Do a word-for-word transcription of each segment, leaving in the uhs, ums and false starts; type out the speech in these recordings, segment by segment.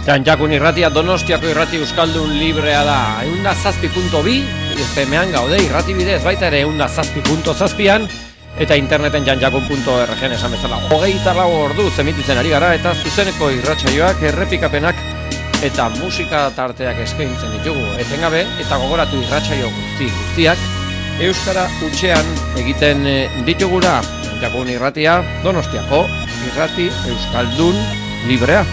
Txantxakun irratia Donostiako irrati euskaldun librea da. Eunda zazpi punto bi, F M-an gaude irrati bidez, baita ere eunda zazpi punto zazpian, eta interneten txantxakun punto org esan bezala. Hogeita lau ordu zemititzen ari gara, eta zuzeneko irratsaioak, errepikapenak eta musika tarteak eskaintzen ditugu. Etengabe eta gogoratu irratsaio guzti guztiak euskara hutsean egiten ditugura. Txantxakun irratia Donostiako irrati euskaldun librea.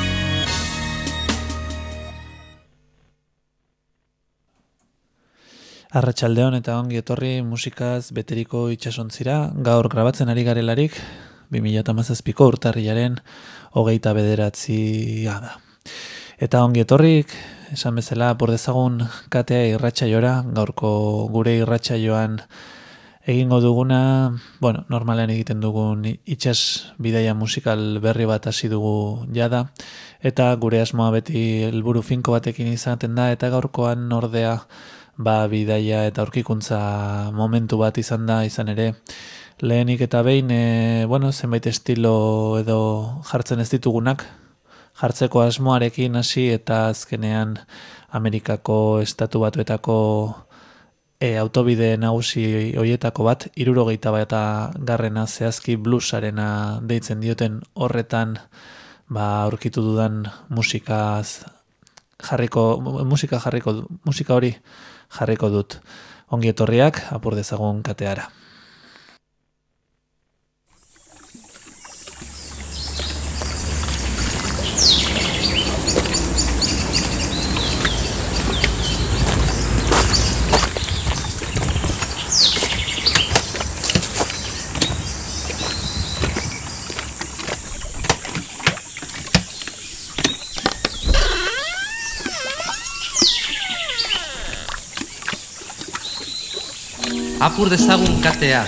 Arratsaldeon eta ongi etorri musikaz beteriko itsasontzira, gaur grabatzen ari garelarik bi mila hamazazpiko urtarrilaren hogeita bederatzia da. Eta ongi etorrik, esan bezala, por dezagun katea irratsaiora, gaurko gure irratsaioan egingo duguna, bueno, normalean egiten dugun itsas bidaia musikal berri bat hasi dugu jada, eta gure asmoa beti helburu finko batekin izaten da, eta gaurkoan ordea ba bidaia eta aurkikuntza momentu bat izan da, izan ere lehenik eta behin e, bueno, zenbait estilo edo jartzen ez ditugunak jartzeko asmoarekin hasi, eta azkenean Amerikako estatu batuetako e, autobide nagusi hoietako bat, hirurogeita bat garrena zehazki bluesarena deitzen dioten horretan ba aurkitu dudan musikaz jarriko musika jarriko musika hori jarriko dut. Ongi etorriak, apur dezagun kateara. Apur dezagun katea.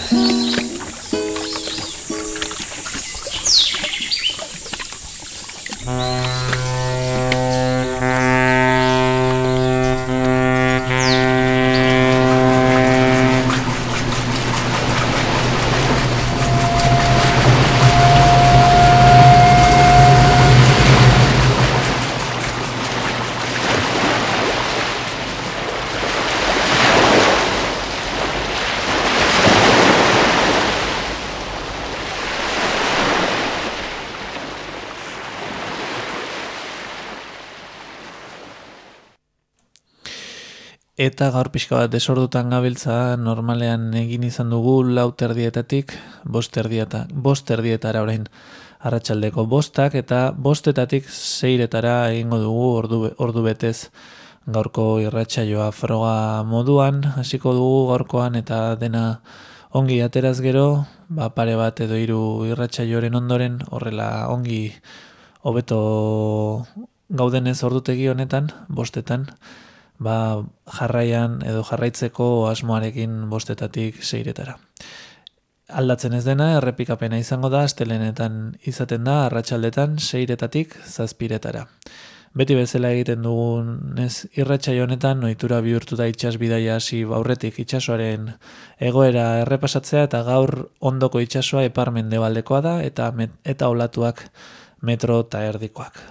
Eta gaur pixka bat desordutan gabiltza, normalean egin izan dugu lau terdietatik, bost terdieta, bost terdietara orain arratsaldeko bostak, eta bostetatik seiretara egingo dugu ordu, ordu betez gaurko irratsaioa froga moduan, hasiko dugu gaurkoan eta dena ongi ateraz gero, ba pare bat edo hiru irratsaioren ondoren, horrela ongi hobeto gaudenez ordutegi honetan, bostetan, ba jarraian edo jarraitzeko asmoarekin bostetatik seiretara. Aldatzen ez dena, errepikapena izango da, astelehenetan izaten da, arratsaldetan seiretatik zazpiretara. Beti bezala egiten dugunez irratsaio honetan, ohitura bihurtu da itsas bidaia hasi aurretik itsasoaren egoera errepasatzea, eta gaur ondoko itsasoa ipar mendebaldekoa da, eta, met, eta olatuak metro eta erdikoak.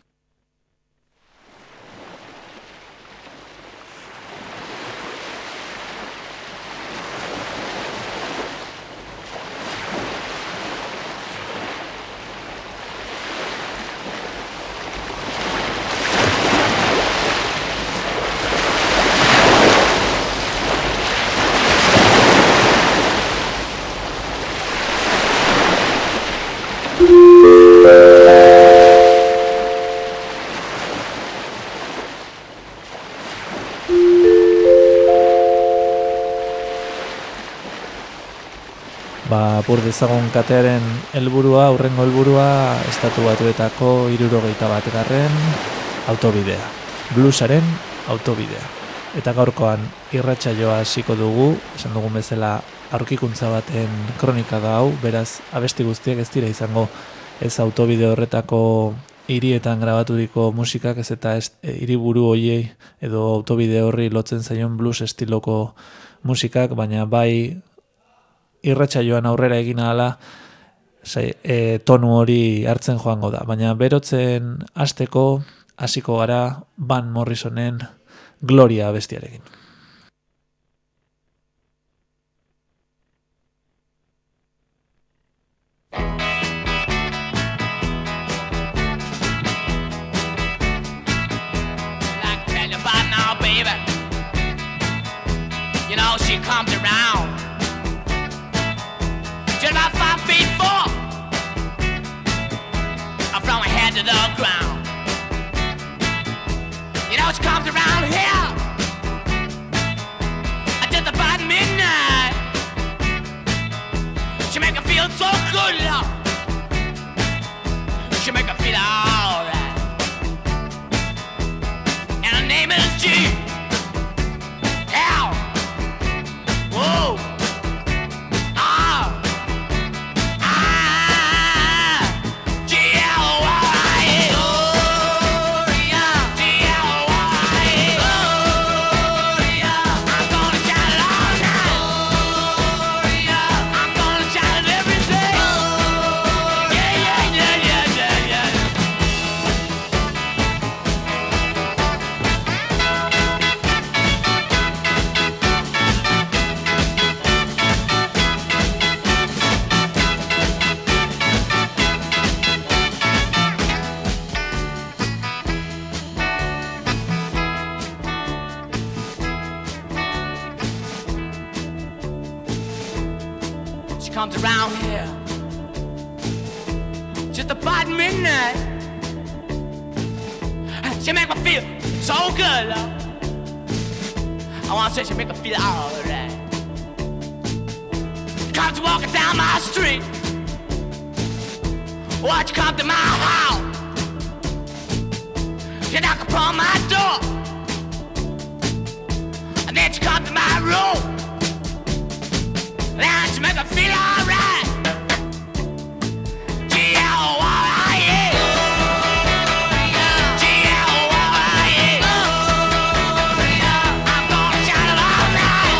Apur dezagun katearen helburua, aurrengo helburua, estatu batuetako hirurogeita bat garren autobidea. Bluesaren autobidea. Eta gaurkoan irratsaioa hasiko dugu, esan dugun bezala aurkikuntza baten kronika da hau, beraz abesti guztiak ez dira izango ez autobide horretako hirietan grabaturiko musikak, ez eta ez, e, hiriburu hoiei edo autobide horri lotzen zaion blues estiloko musikak, baina bai irratsaioan aurrera egin ahala e, tonu hori hartzen joango da. Baina berotzen hasteko hasiko gara Van Morrisonen Gloria abestiarekin. You know, she comes around just about five feet four from her head to the ground. You know, she comes around here just about midnight. She make her feel so good, Lord. She make her feel alright. And her name is G. Whoa! Ah! Ah! G L Y Gloria! G L Y Gloria! I'm gonna shout it all night! Gloria! I'm gonna shout it every day! Yeah, yeah, yeah, yeah, yeah, yeah! Comes around here just about midnight. She make me feel so good, love. I wanna say she make me feel alright. Comes walking down my street, watch you come to my house. You knock upon my door, and then she come to my room. Now she make her feel alright. G L Y E G L Y E I'm gonna shout it all night.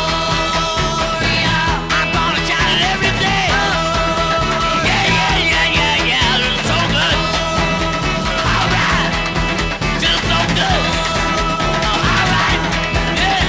I'm gonna shout it every day. Yeah, yeah, yeah, yeah, yeah. It's so good. Alright. Just so good. Alright. Yeah.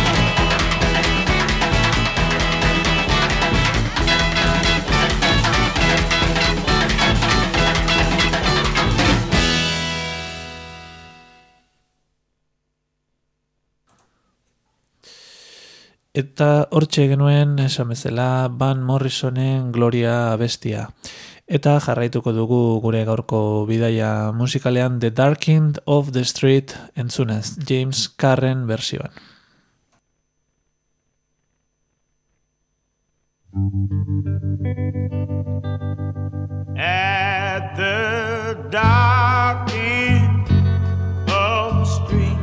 Eta hortxe genuen esan bezala Van Morrisonen Gloria abestia. Eta jarraituko dugu gure gaurko bidaia musikalean The Dark End of the Street entzunez, James Carren versioan. At the dark end of the street,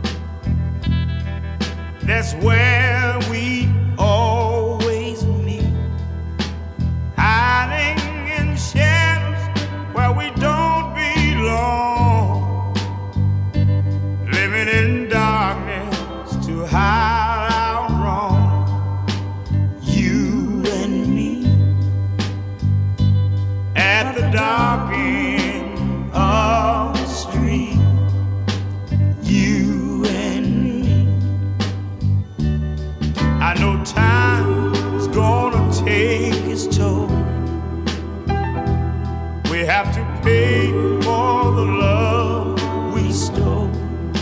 that's where we always meet, hiding in shadows where we don't belong, living in darkness to hide our wrong. You and me at the dark end of the street, you and me. I know time is gonna take its toll. We have to pay for the love we stole.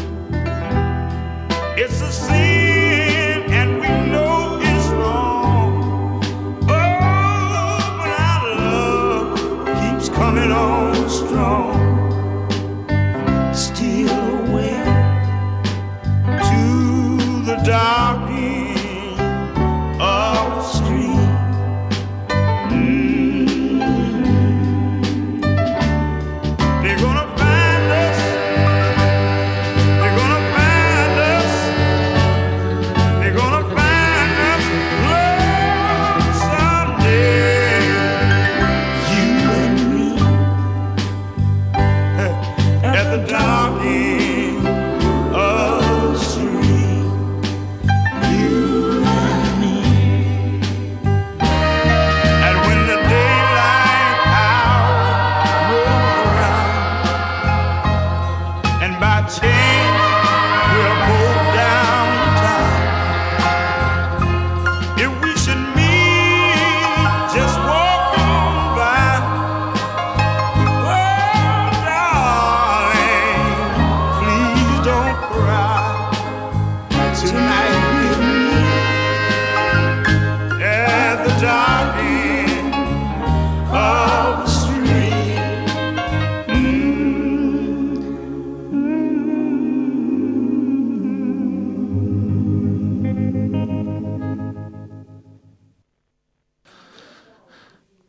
It's a sin and we know it's wrong. Oh, but our love keeps coming on strong. Steal away to the dark end of the street. Mm-hmm. They're gonna find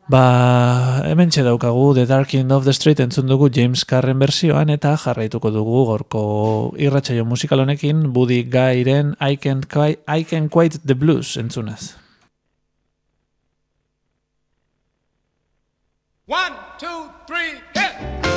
Ba, hemen daukagu The Dark End of the Street entzun dugu James Carren versioan eta jarraituko dugu gorko irratsaio musikal honekin Buddy Guyren I Can't Quite, I Can't Quite the Blues entzunaz. One, two, three, hit!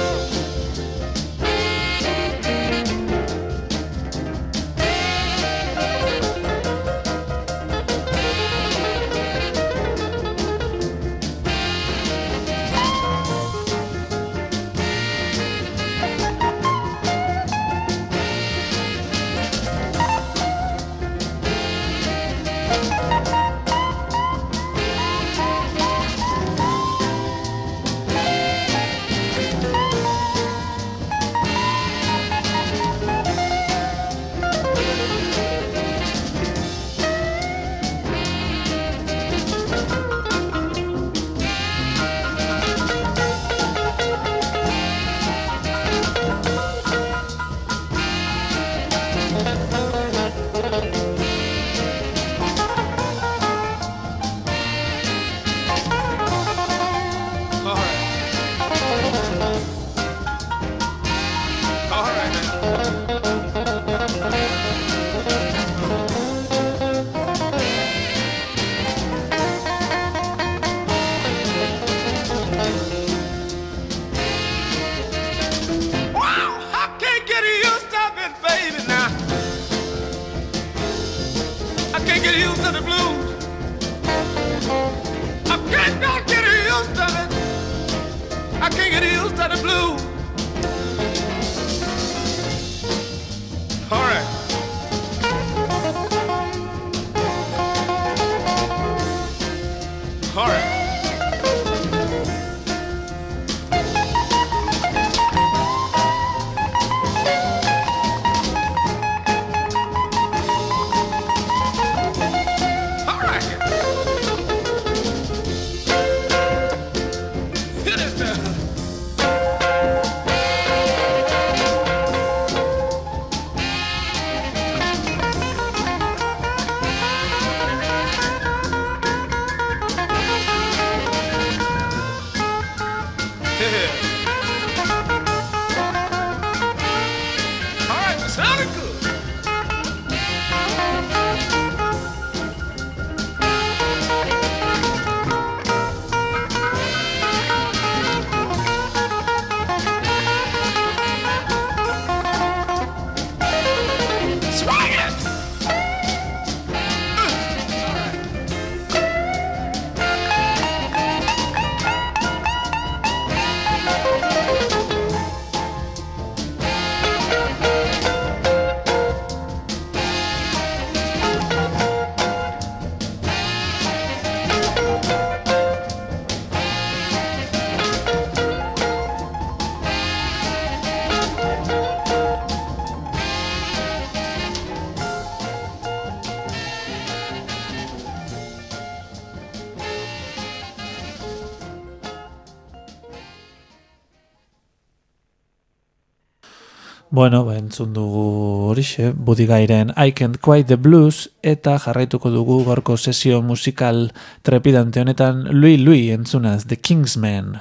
Bueno, ba, entzun dugu horixe, Buddy Guyren I Can't Quite the Blues, eta jarraituko dugu gorko sesio musikal trepidante honetan Louis Louis entzunaz, The Kingsman.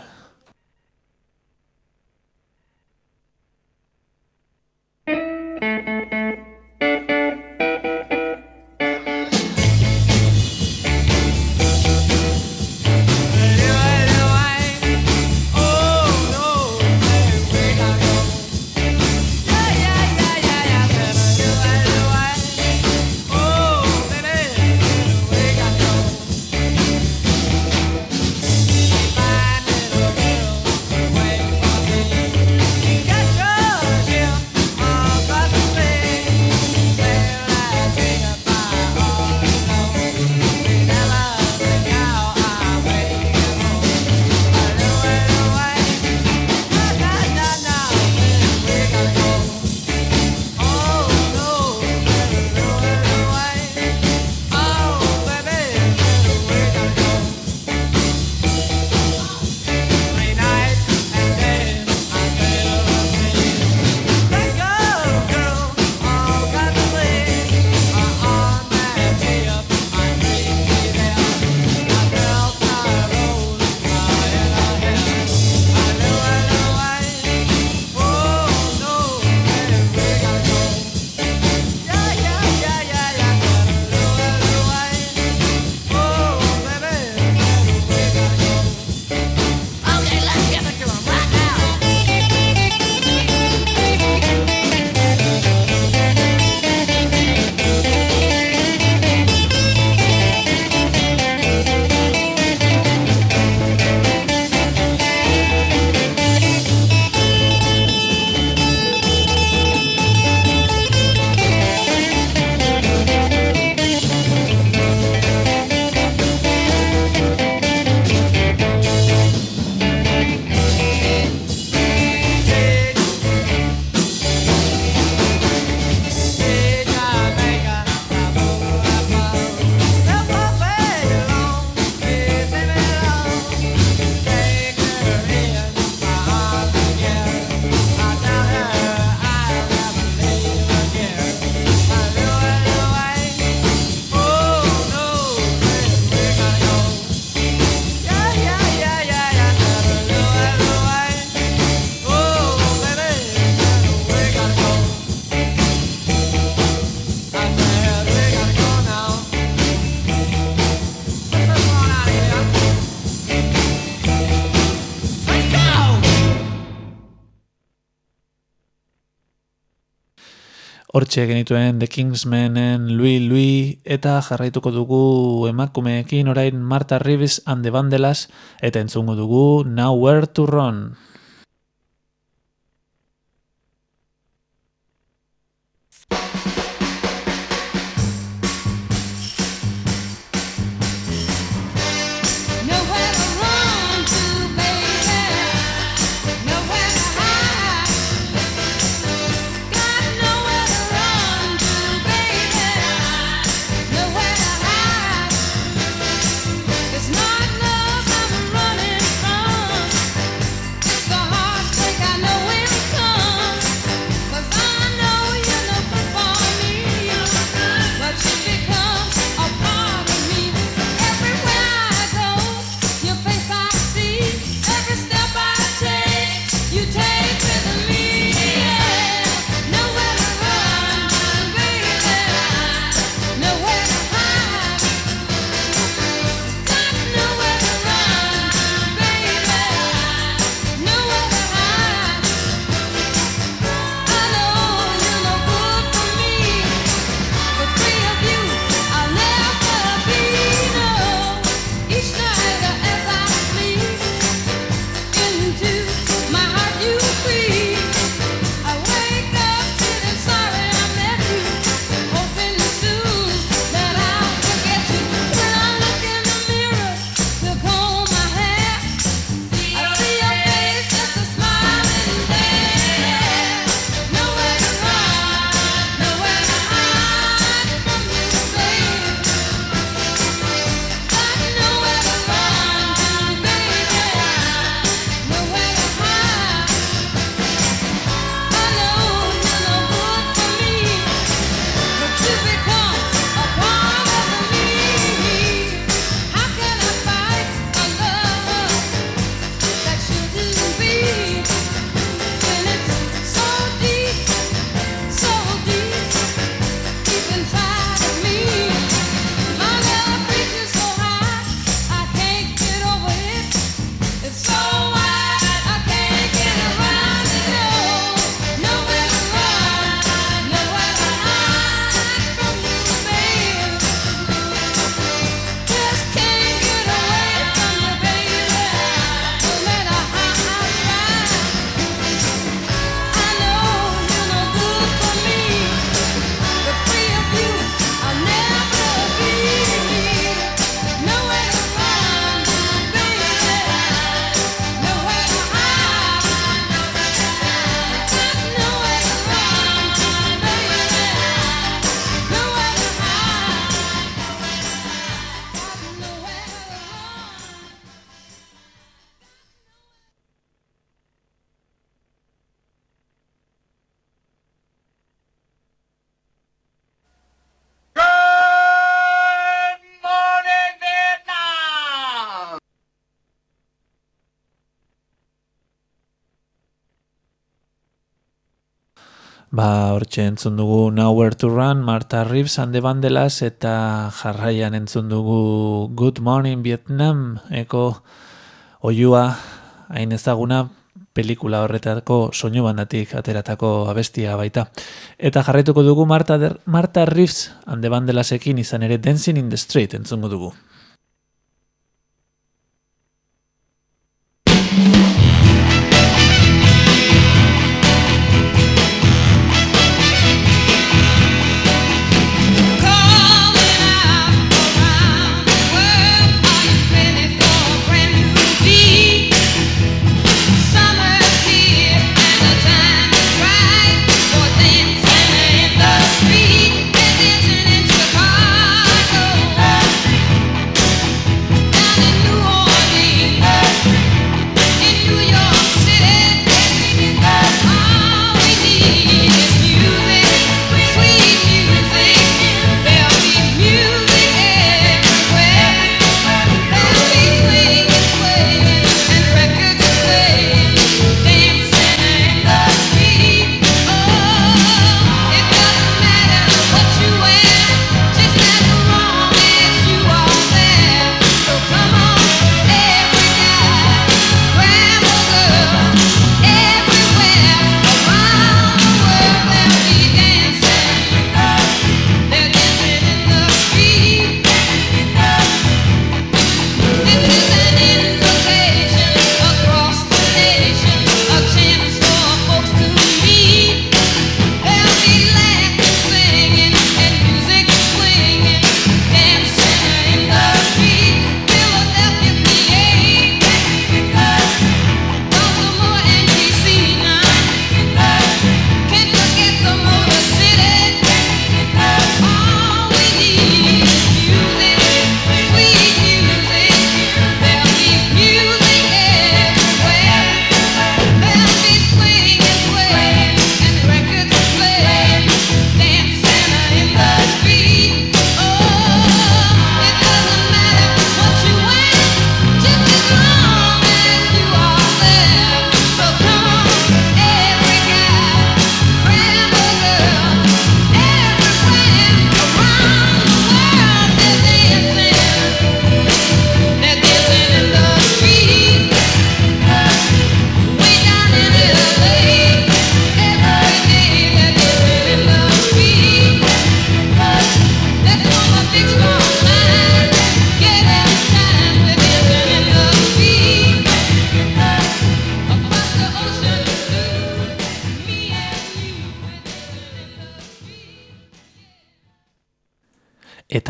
Find Hortxe genituen The Kingsmanen Louis Louis eta jarraituko dugu emakumeekin orain Martha Reeves and the Vandellas eta entzungo dugu Nowhere to Run. Ba, hortxe entzun dugu Nowhere to Run, Martha Reeves and the Vandellas, eta jarraian entzun dugu Good Morning Vietnam, eko oiua hain ezaguna pelikula horretako soinu bandatik ateratako abestia baita. Eta jarraituko dugu Martha, Martha Reeves and the Vandellasekin izan ere Dancing in the Street entzungo dugu. Street, and dancing in Chicago.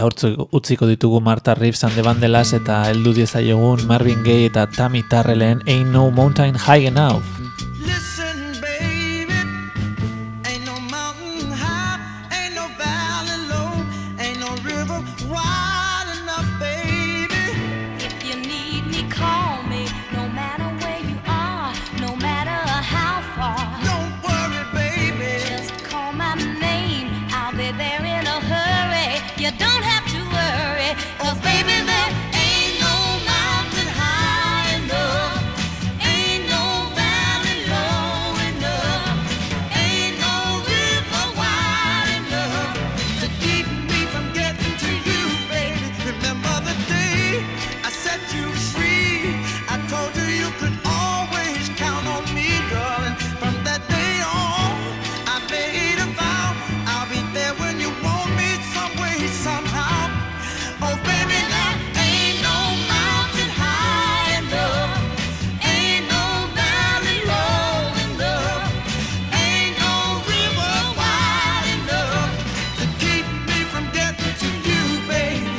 Eta hortzu utziko ditugu Martha Reeves and the Vandellas eta heldu diezaiegun Marvin Gaye eta Tammy Terrellen Ain't No Mountain High Enough. Listen, baby, ain't no mountain high, ain't no valley low, ain't no river wide enough, baby. If you need me, call me, no matter where you are, no matter how far. Don't worry, baby. Just call my name, I'll be there in a hurry. You don't have to worry, 'cause baby, there ain't no mountain high enough, ain't no valley low enough, ain't no river wide enough To keep me from getting to you, baby. Remember the day I set you free. I told you you could always count on me, darling. From that day on, I made a vow I'll be there when you want me, some way, somehow. Oh, baby, there ain't no mountain high enough, ain't no valley low enough, ain't no river wide enough to keep me from getting to you, baby.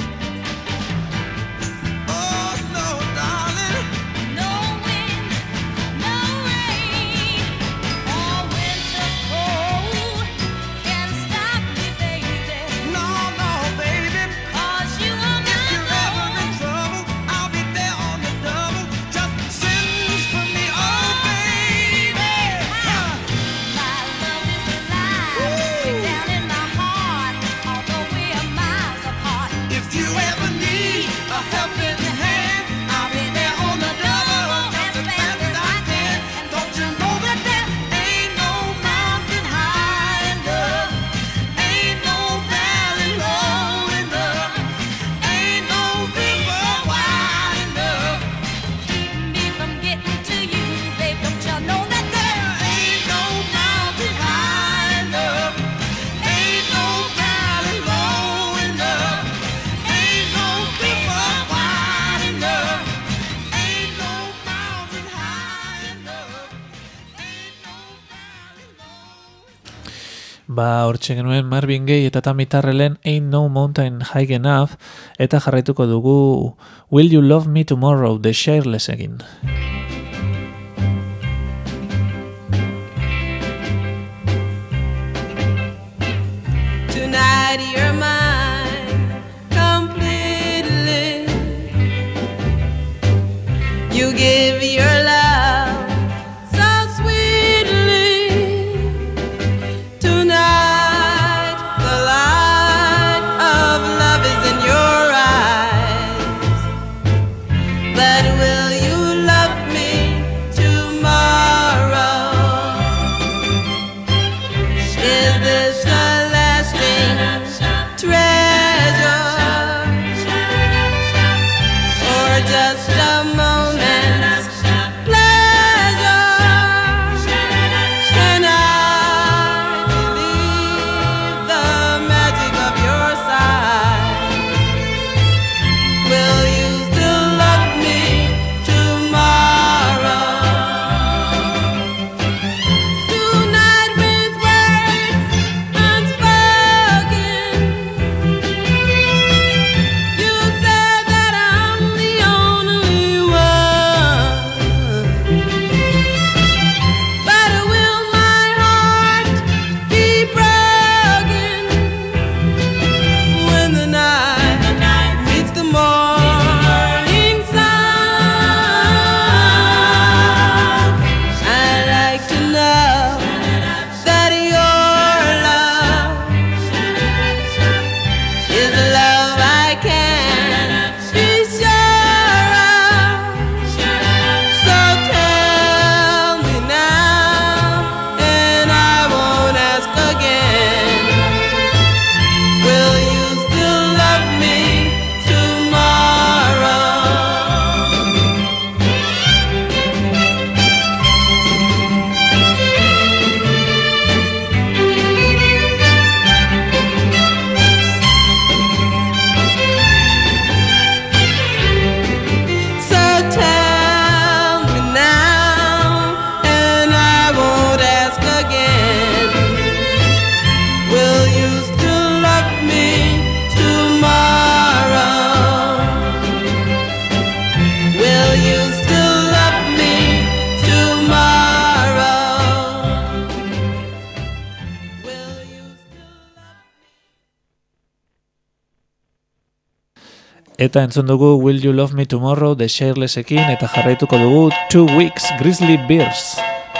Oh, no, darling. No wind, no rain, or winter's cold can stop me, baby. No, no, baby. 'Cause you are If my you're ever in love. trouble, I'll be there on the double. Just send for me, oh, baby. My love is alive, way down in my heart, although we are miles apart. If you ever need a helping hand, I'll be there on the double, just as fast as I can. Don't you know that there ain't no mountain high enough, ain't no valley low enough, ain't no river wide enough. Keep me from getting to you, babe. Don't you know that there Ain't no mountain high enough, ain't no valley low enough, ain't no river wide enough, ain't no mountain high enough, ain't no valley low. Ba, hortxe genuen Marvin Gaye eta Tammy Terrellen Ain't No Mountain High Enough eta jarraituko dugu Will You Love Me Tomorrow, The Shirelles egin. Tonight you're mine completely. You give your love so sweetly. Tonight the light of love is in your eyes. But will you love me tomorrow? Is this a lasting treasure, or just a moment's pleasure? Can I believe the magic of your sight? Will you still love me tomorrow? Tonight with words unspoken, you said that I'm the only one. Eta entzun dugu Will You Love Me Tomorrow The Shirelessekin eta jarraituko dugu Two Weeks Grizzly Bears.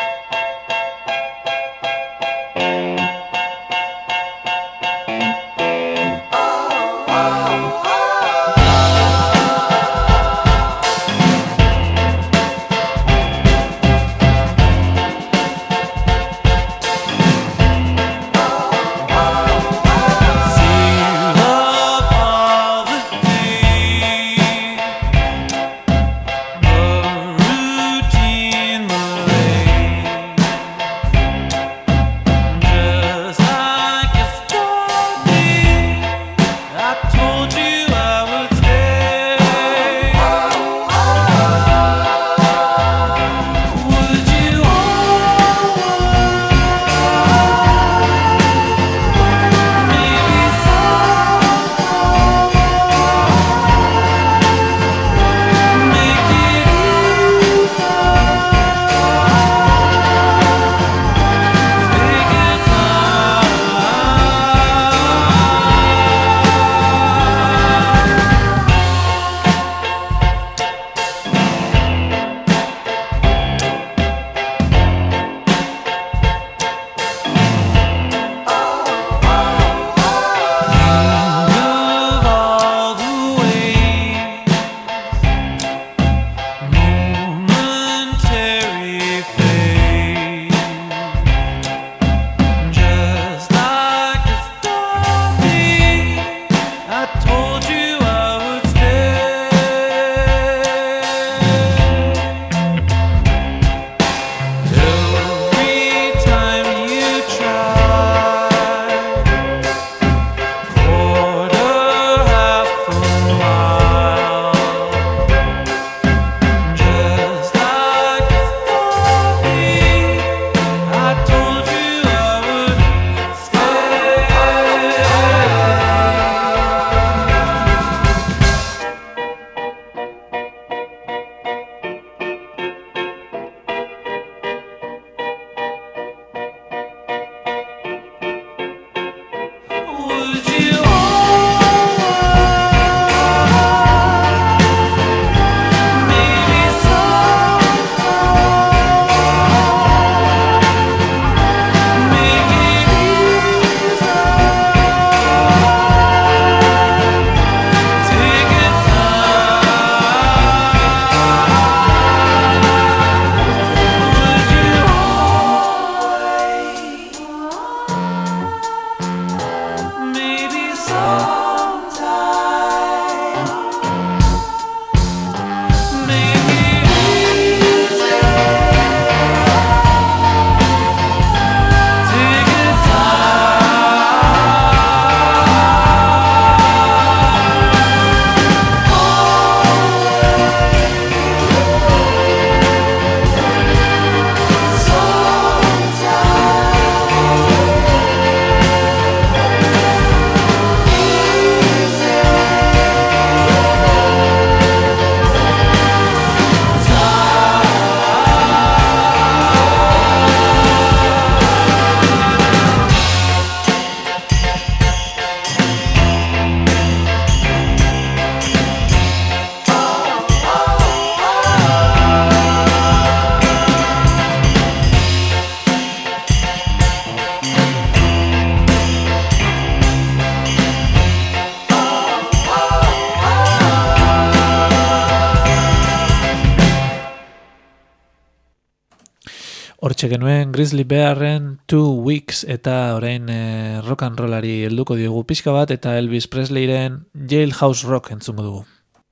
Hortxe genuen Grizzly Bearren Two Weeks eta orain eh, rock and rollari helduko diogu pixka bat eta Elvis Presleyren Jailhouse Rock entzungo dugu.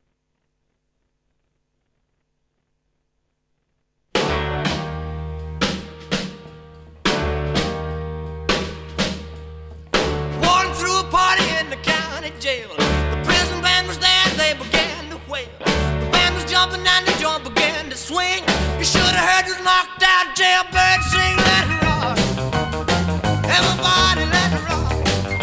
Walking through a party in the county jail. The prison band was there, they began to wail. The band was jumping and the joint began to swing. You should have heard this knocked out jailbird sing. Let it rock, everybody let it rock.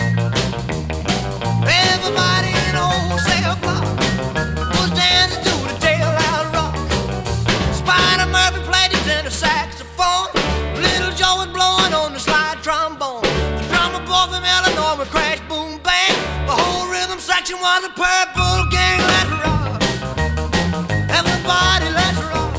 Everybody in the whole cell block was dancing to the jailhouse rock. Spider Murphy played his tenor saxophone. Little Joe was blowing on the slide trombone. The drummer boy from Illinois would crash, boom, bang. The whole rhythm section action was a purple gang, let's rock. Everybody, let's rock.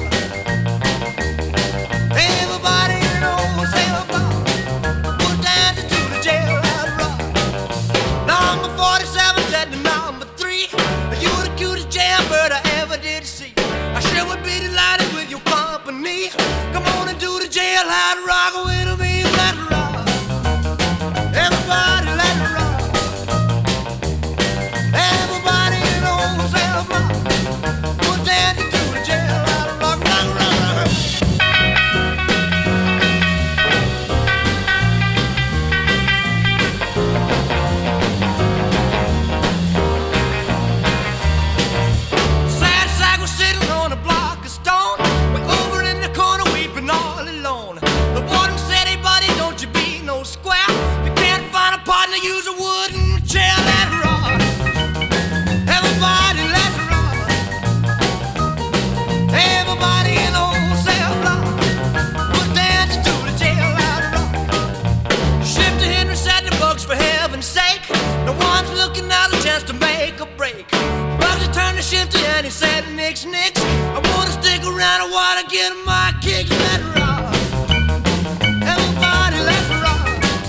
Everybody in old sail block was dancing to the jail, let's rock. Number forty-seven said to number three, you the cutest jailbird I ever did see. I sure would be delighted with your company. Come on and do the jailhouse rock with me, let's rock. Everybody, let's rock. Everybody in old cell block was dancing to the jailhouse rock, rock, rock, rock. Sad sack was sitting on a block of stone. We're over in the corner weeping all alone. The warden said, hey buddy, don't you be no square. You can't find a partner, use a wooden chair. Let's rock. Everybody, let's rock. Everybody in the old cell block was dancing to the jailhouse rock. Shifter Henry said the books for heaven's sake. No one's looking out a chance to make a break. Bugsy turned to Shifter and he said, nix, nix. I wanna stick around, I wanna get my kicks. Let's rock. Everybody, let's rock.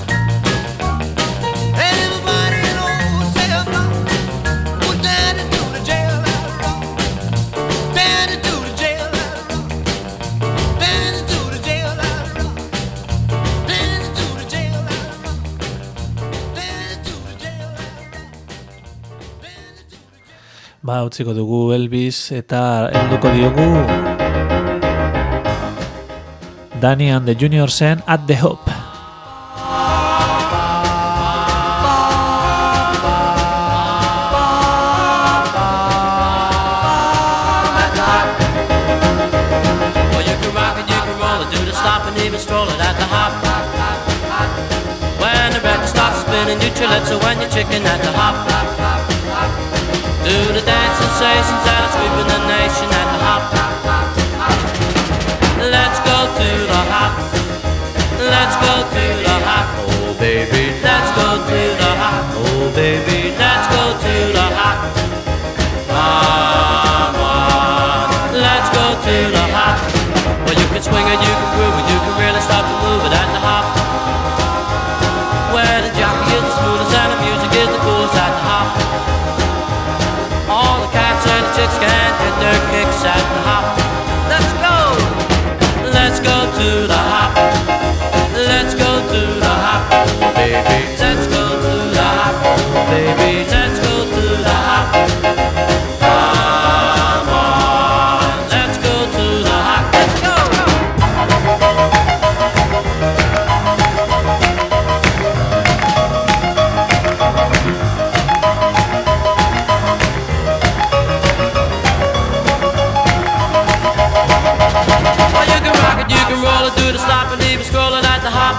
Everybody in old cell block was dancing to the jailhouse rock. Dancing to the jailhouse rock. Dancing to the jailhouse rock. Dancing to the jailhouse rock. Dancing to the jailhouse rock. Dancing to the Ba, utziko dugu Elvis eta helduko diogu Danny and the Juniorsen At the Hop. Well, you can rock it, you can roll it, do the stop and even stroll it at the hop. When the record starts spinning, you chill it, so when you're chicken at the hop. Do the dance sensations that are sweeping the nation at the hop. Let's go to the hop. Let's go to the hop. Oh baby, let's go to the hop. Oh baby, let's go to the hop. Come on, let's go to the hop. Well, you can swing it, you can groove it, you can really start to move it at the hop. Where the jockey is the smoothest and the music is the coolest at the hop. All the cats and the chicks can get their kicks at the hop. Let's go, let's go to the hop. Let's go to the hop, oh baby. Let's go to the hop, oh baby. Let's go to the hop. Come on, let's go to the hop. Let's go. Well, you can rock it, you can roll it, do the stop and even scroll it at the hop.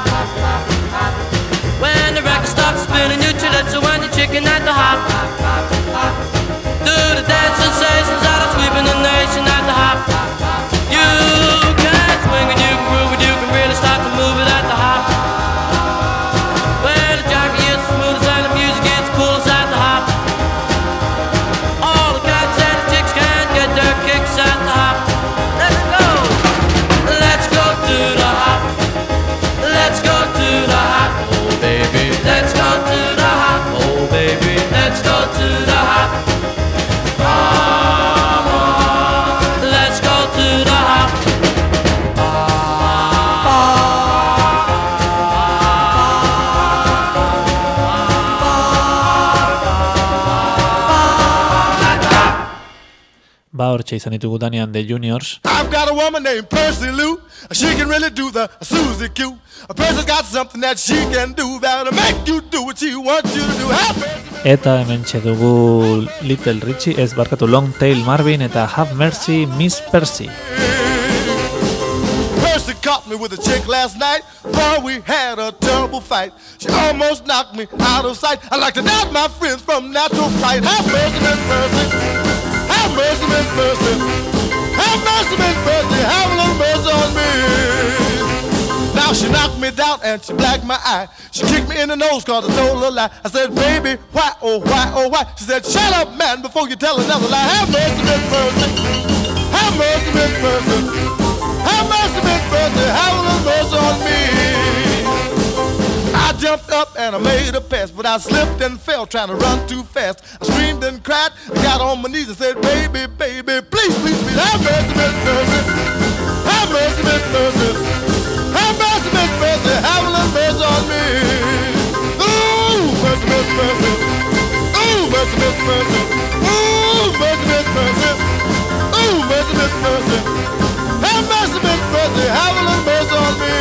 When the record stops spinning, you chill it, so when you're chicken at the hop. Do the dance sensations that are sweeping the nation at the hop. You can swing and you can groove it, you can really start to move it at the hop. Where the jockey is the smoothest and the music is the coolest at the hop. All the cats and the chicks can get their kicks at the hop. Let's go, let's go to the hop. Let's go to the hop, oh baby. Let's go to the hop, oh baby. Let's go to the hop. Come on, let's go to the hop. Ba, hortxe izan ditugu Danny and the Juniors. I've got a woman named Percy Lou. She can really do the Susie Q. A person's got something that she can do that'll make you do what she wants you to do. Have mercy. Eta hementxe dugu Little Richie, ez barkatu Long Tail Marvin eta Have Mercy Miss Percy. Percy caught me with a chick last night. Boy, we had a terrible fight. She almost knocked me out of sight. I like to doubt my friends from natural fright. Have mercy, Miss Percy. Have mercy, Miss Percy. Have mercy, Miss Percy. Have a little mercy on me. Now Now she knocked me down and she blacked my eye. She kicked me in the nose cause I told her a lie. I said, baby, why, oh, why, oh, why? She said, shut up, man, before you tell another lie. Have mercy, Miss Mercy. Have mercy, Miss Mercy. Have mercy, Miss Mercy. Have a little mercy on me. I jumped up and I made a pass, but I slipped and fell trying to run too fast. I screamed and cried, I got on my knees and said, baby, baby, please, please, please, have mercy, Miss Mercy. Have mercy, Miss Mercy. Have mercy, Miss Mercy. Have a little mercy on me. Ooh, mercy, Miss Mercy. Ooh, mercy, Miss Mercy. Ooh, mercy, Miss Mercy. Ooh, mercy, Miss Mercy. Have mercy, Miss Mercy. Have a little mercy on me.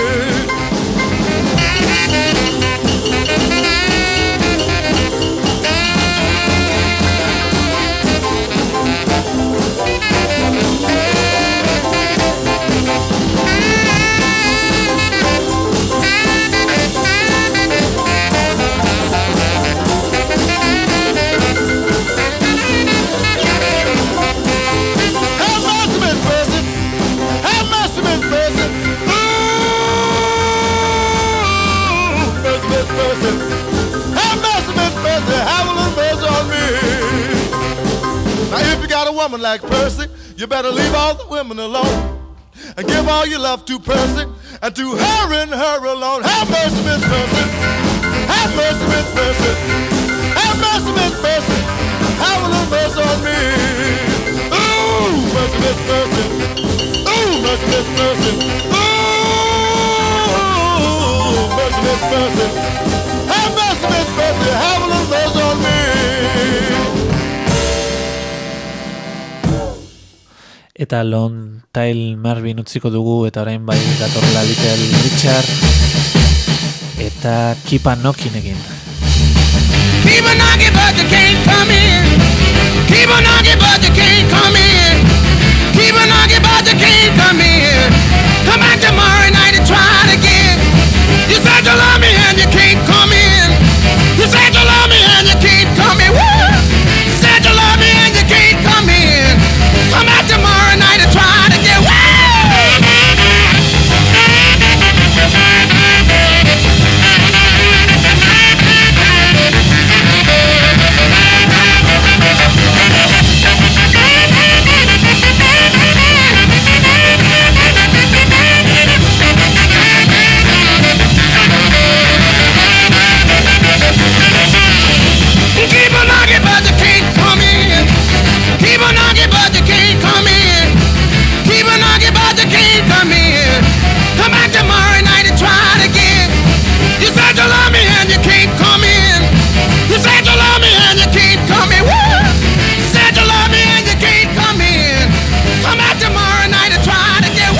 Woman like Percy, you better leave all the women alone and give all your love to Percy and to her and her alone. Have mercy, Miss Percy. Have mercy, Miss Percy. Have mercy, Miss Percy. Have a little mercy on me. Ooh, mercy, Miss Percy. Ooh, mercy, Miss Percy. Ooh, mercy, Miss Percy. Have mercy, Miss Percy. Have a little mercy on me. Eta Lon Tail Marvin utziko dugu eta orain bai datorla Little Richard eta Keep on Knocking egin. Keep on knocking but you can't come in. Keep on knocking but you can't come in. Keep on knocking but you can't come in. Come back tomorrow night and try it again. You said you love me and you can't come in. You said you love me and you can't come in. Woo! You said you love me and you can't come in. Come back tomorrow night and try to get away. Keep on knocking but you can't come in. Keep on knocking but you can't come in. Keep on knocking but you can't come in. Come back tomorrow night and try it again. You said you love me and you can't come in. You said you love me and you can't come in. Woo! You said you love me and you can't come in. Come back tomorrow night and try it again. Woo!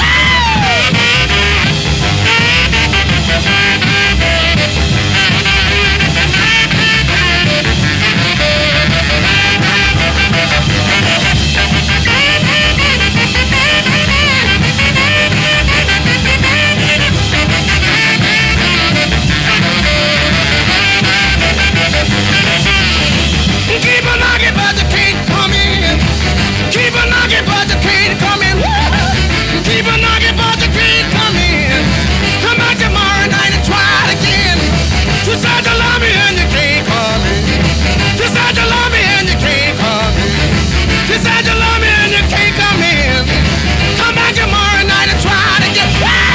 Keep on knocking but you can't come in. Keep on knocking but you can't come in. Woo! Keep on knocking but you can't come in. Come back tomorrow night and try it again. You said you love me and you can't come in. You said you love me and you can't come in. You said you love me and you can't come in. Come back tomorrow night and try it again.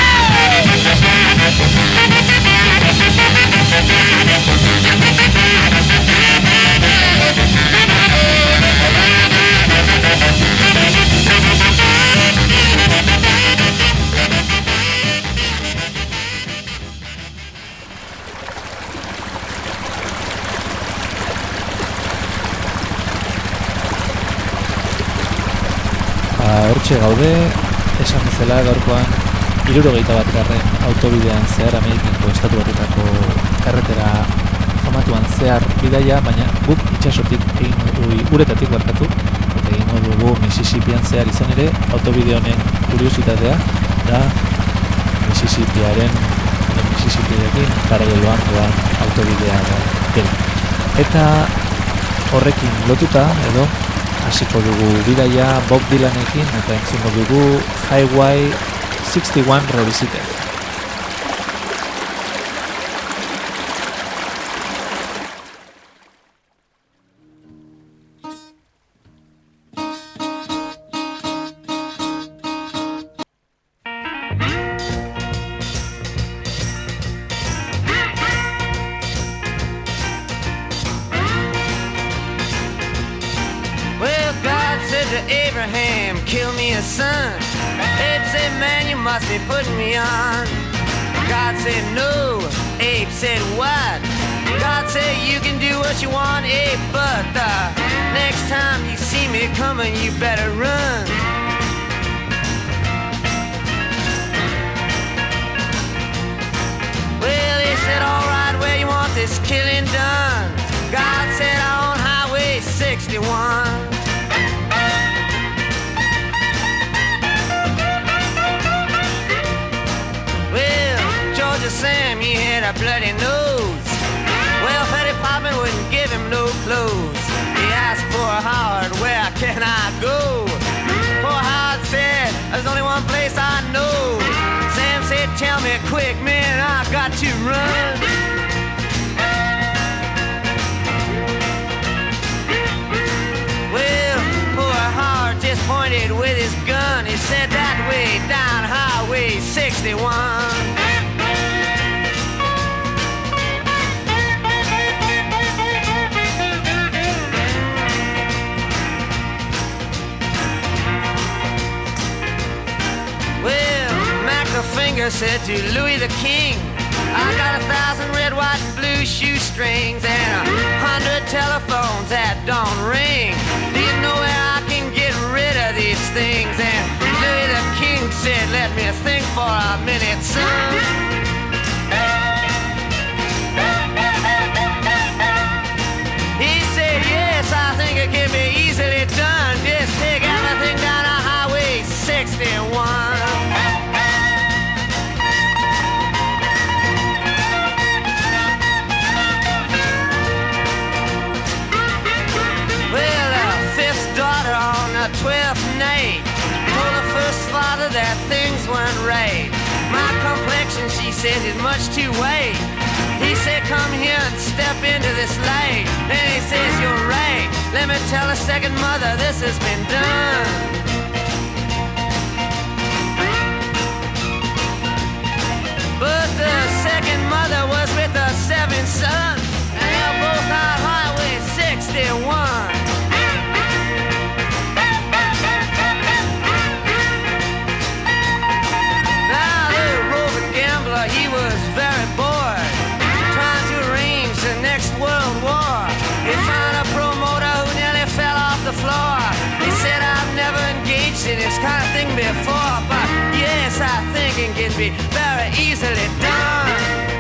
Hortxe gaude, esan bezala gaurkoan hirurogeita bat garren autobidean zehar Amerikako estatu batutako karretera famatuan zehar bidaia, baina guk itxasotik egin dugu, uretatik barkatu, eta egingo dugu Mississippian zehar izan ere, autobide honen kuriositatea da Mississippiaren Mississippiarekin paraleloan doan autobidea dela. Eta horrekin lotuta, edo hasiko dugu bidaia Bob Dylanekin eta entzungo dugu Highway sixty-one Revisited. Abe said, man, you must be putting me on. God said, no. Abe said, what? God said, you can do what you want, Abe, but the next time you see me coming, you better run. Well, he said, all right, where you want this killing done? God said, on Highway sixty-one. Well, Georgia Sam, he had a bloody nose. Well, Fatty Poppin wouldn't give him no clothes. He asked poor Howard, where can I go? Poor Howard said, there's only one place I know. Sam said, tell me quick, man, I got to run. Well, poor Howard just pointed with his gun. He said, that way down Highway sixty-one. Finger said to Louis the King, I got a thousand red, white, and blue shoestrings and a hundred telephones that don't ring. Do you know where I can get rid of these things? And Louis the King said, let me think for a minute, son. He said, yes, I think it can be easily done. Just take everything down to Highway sixty-one. twelfth night, told the first father that things weren't right. My complexion, she said, is much too white. He said, come here and step into this light. Then he says, you're right. Let me tell the second mother this has been done. But the second mother was with the seventh son, and they're both on Highway sixty-one. He was very bored, trying to arrange the next world war. He found a promoter who nearly fell off the floor. He said, I've never engaged in this kind of thing before, but yes, I think it can be very easily done.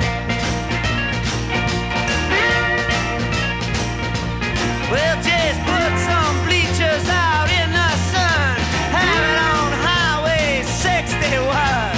Well, just put some bleachers out in the sun, have it on Highway sixty-one.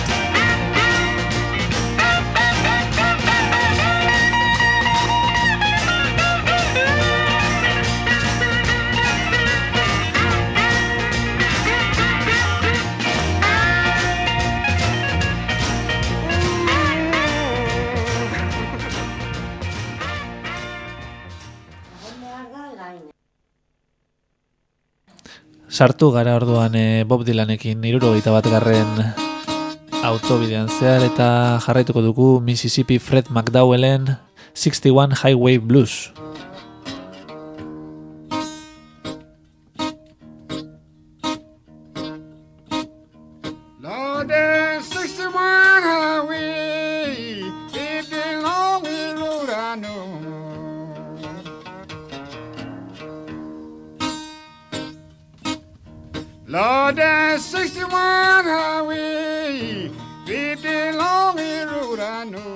Sartu gara orduan e, Bob Dylanekin hirurogeita bat garren autobidean zehar eta jarraituko dugu Mississippi Fred McDowellen sixty-one Highway Blues. Lord, there's sixty-one highway, it's the longest road I know. Lord, there's sixty-one highway, it's the longest road I know.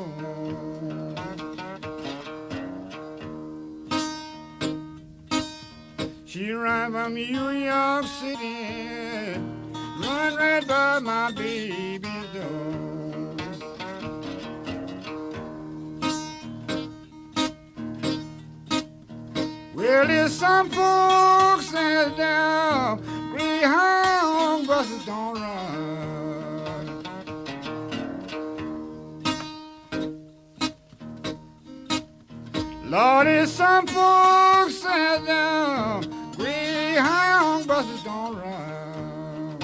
She ran from New York City, run right by my baby's door. Well, there's some folks that's down, Greyhound buses don't run. Lord, there's some folks that's down, Greyhound buses don't run.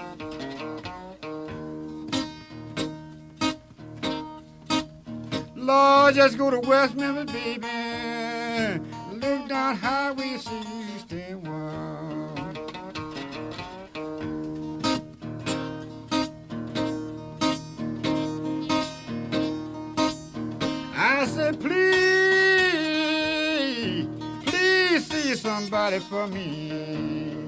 Lord, just go to West Memphis, baby. Look down Highway sixty-one. said, please, please see somebody for me.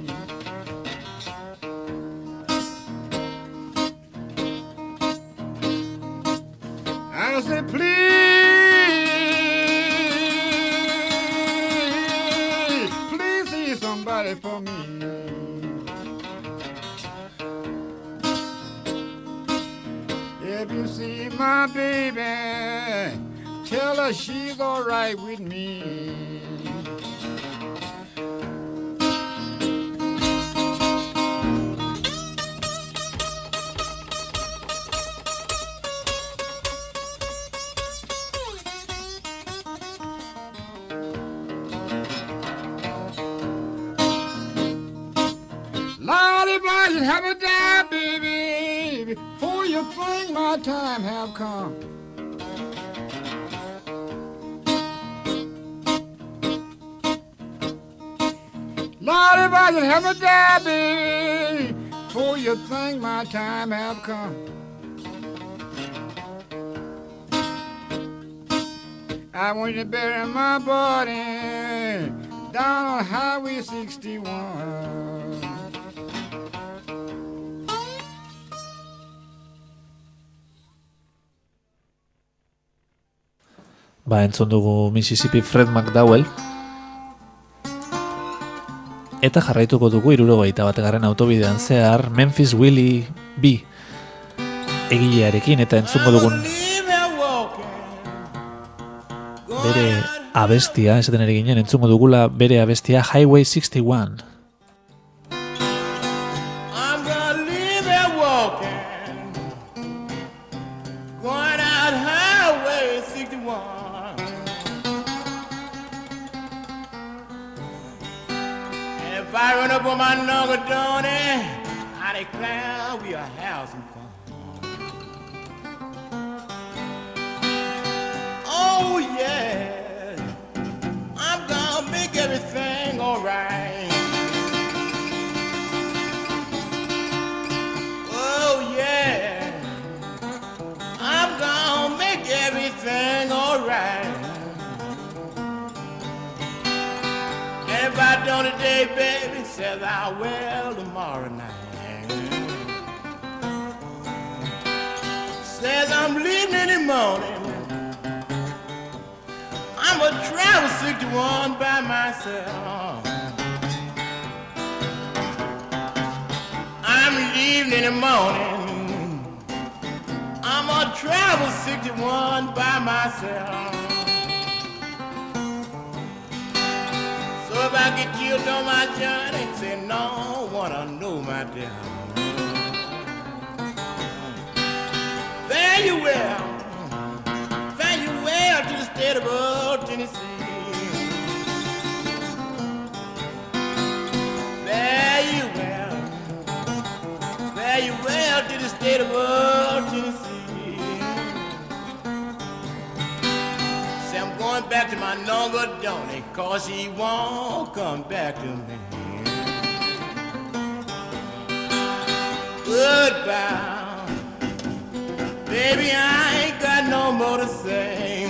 I said, please, please see somebody for me. If you see my baby, tell her she's all right with me. Lord, if I should have a die, baby, before you think my time have come. Lord, if I should have a die, baby, before you think my time have come. I want you to bury my body down on Highway sixty-one. Ba, entzun dugu Mississippi Fred McDowell. Eta jarraituko dugu hirurogeita batgarren autobidean zehar Memphis Willie B egilearekin, eta entzungo dugun bere abestia, esaten ere ginen, entzungo dugula bere abestia Highway sixty-one. I'm gonna leave here walking, going out Highway sixty-one. If I run up on my Nungadoni, I declare we are having some fun. Oh yeah, I'm gonna make everything alright. Oh yeah, I'm gonna make everything alright. And if I don't today, baby, says I will tomorrow night. Says I'm leaving in the morning. I'm a travel sixty-one by myself. I'm leaving in the morning. I'm a travel sixty-one by myself. So if I get killed on my journey, say no one will know my dear. Fare you well, fare you well to the state of old Tennessee. Fare you well, fare you well to the state of old Tennessee. Say I'm going back to my Nungadoni, cause he won't come back to me. Goodbye. Baby, I ain't got no more to say.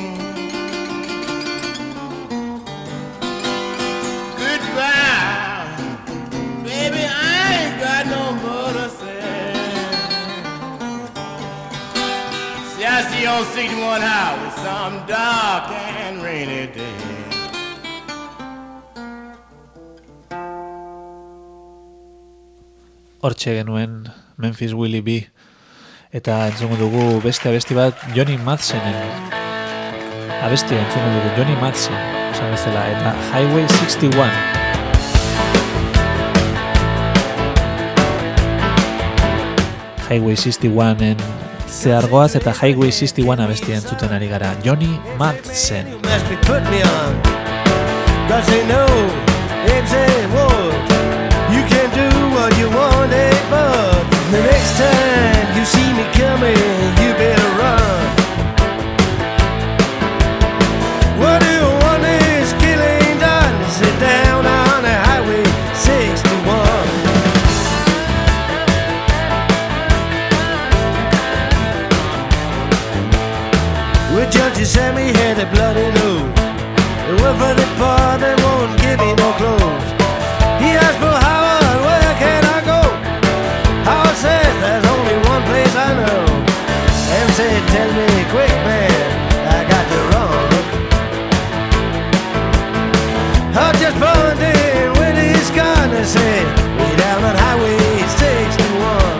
Goodbye. Baby, I ain't got no more to say. See, I see you on sixty-one Highway some dark and rainy day. Hortxe genuen Memphis Willie B. Eta entzungo dugu beste abesti bat Johnny Madsennen. Abestia entzungo dugu Johnny Madsen, esan bezala, eta Highway sixty-one. Highway sixty-one-en zehargoaz eta Highway sixty-one abestia entzuten ari gara. Johnny Madsen. You must be putting me on, cause they know eggs and wolves. You can do what you want, eh, but the next time you see me coming, you better run. What do you want is killing done? Sit down on the Highway sixty-one. Well, Judge Sammy had a their bloody nose. They work for the poor, they won't give me no clothes. He asked for Howard, where can I go? Howard said, there's only one place I know. And said, tell me quick, man, I got you wrong. I just bumped in with his gun and said, way down on Highway sixty-one.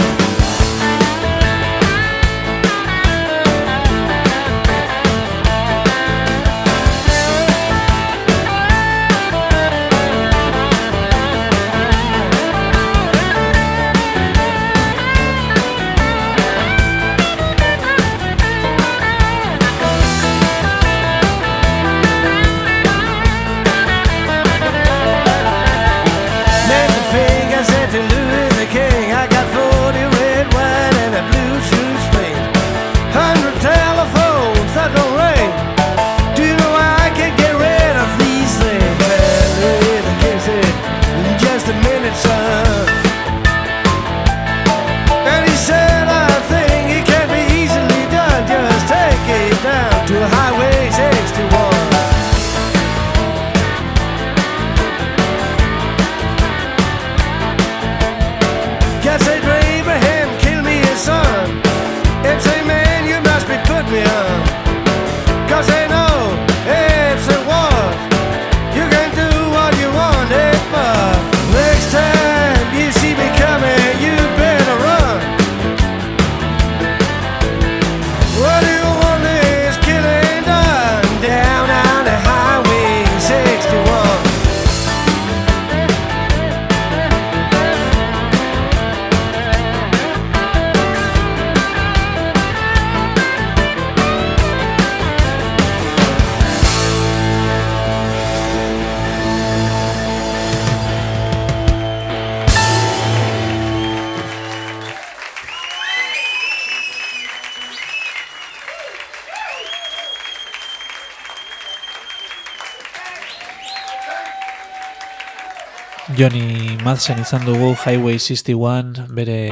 Johnny Madsen izan dugu Highway sixty-one bere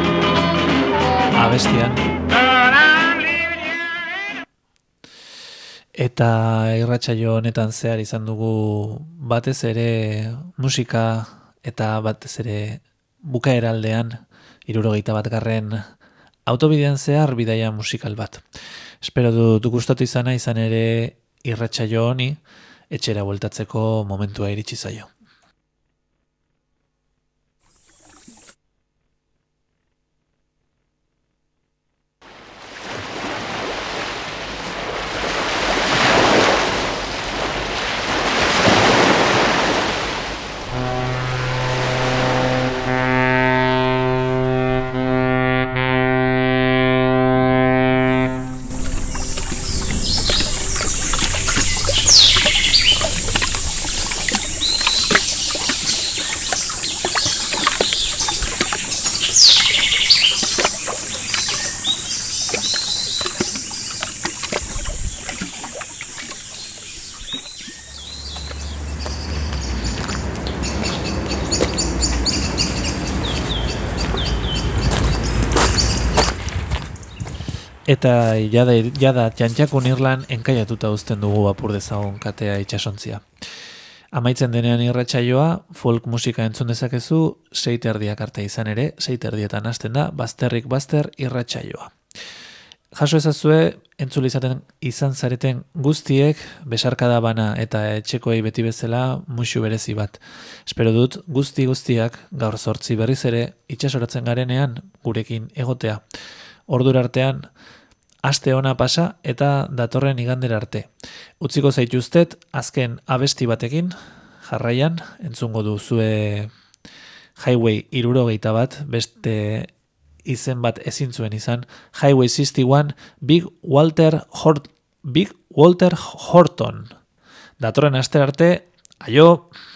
abestian. Eta irratsaio honetan zehar izan dugu batez ere musika eta batez ere bukaeraldean hirurogeita bat garren autobidean zehar bidaia musikal bat. Espero dut gustatu izana, izan ere irratsaio honi etxera bueltatzeko momentua iritsi zaio. Eta jada, jada txantxakun irlan enkaiatuta uzten dugu apur dezagun katea itxasontzia. Amaitzen denean irratsaioa, folk musika entzun dezakezu, sei terdiak arte izan ere, sei terdietan hasten da, bazterrik bazter irratsaioa. Jaso ezazue, entzule izaten izan zareten guztiek, besarkada bana eta etxekoei beti bezala musu berezi bat. Espero dut guzti guztiak gaur zortzi berriz ere itxasoratzen garenean gurekin egotea. Ordura artean, aste ona pasa eta datorren igandera arte. Utziko zaituztet azken abesti batekin, jarraian, entzungo duzue Highway hirurogeita bat, beste izen bat ezin zuen izan, Highway sixty-one, Big Walter Hort, Big Walter Horton. Datorren aste arte, aio!